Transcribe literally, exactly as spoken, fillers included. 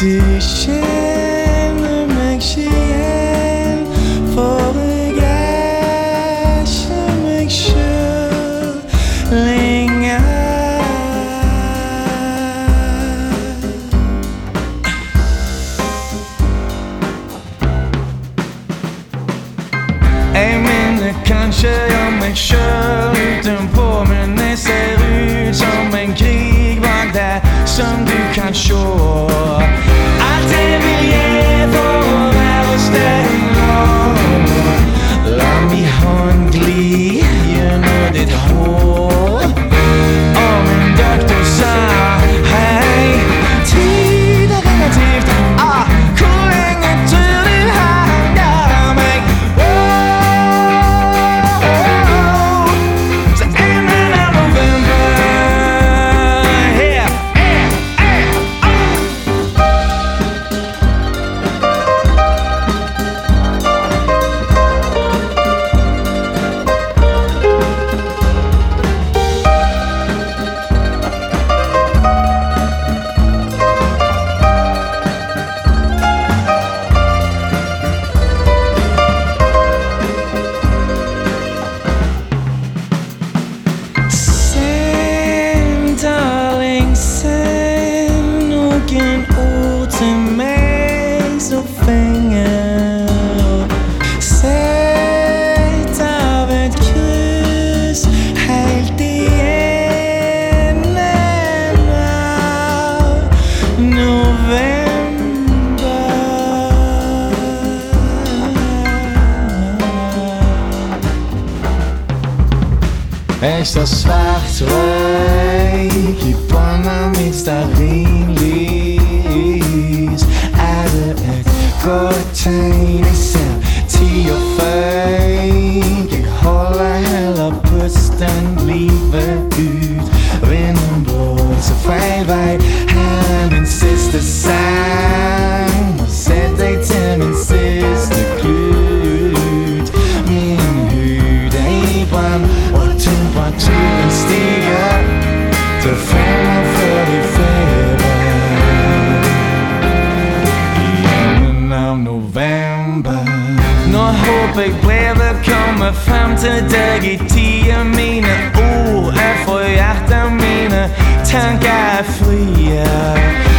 Du kjenner meg ikke igjen, for jeg er ikke meg selv lenger. Jeg minner kanskje om meg selv utenpå, men jeg ser ut som en krig bak deg som du kan se. Alt jeg vil gjøre for å være hos deg nå, la min hånd gli gjennom ditt hår. Og min doktor sa, hei, tid er relativt, ah, hvor lenge tror du han der meg? Så enden av november, yeah, yeah, yeah, Send, darling, send noen ord til meg som fenger. Sett av et kryss helt i enden av november. Jeg står svart røyk i bånd av mitt stearinlys. Er det et godt tegn? Jeg ser tid og føyk. Jeg holder heller pusten livet ut. Vinden blåser feil vei. Her er min siste sang. Og sett deg til min siste klut. Min hud er i brann, og temperaturen stiger til femogfyrre feber i enden av november. Nå håper jeg brevet kommer frem til deg i tide. Mine ord er fra hjertet, mine tanker er frie.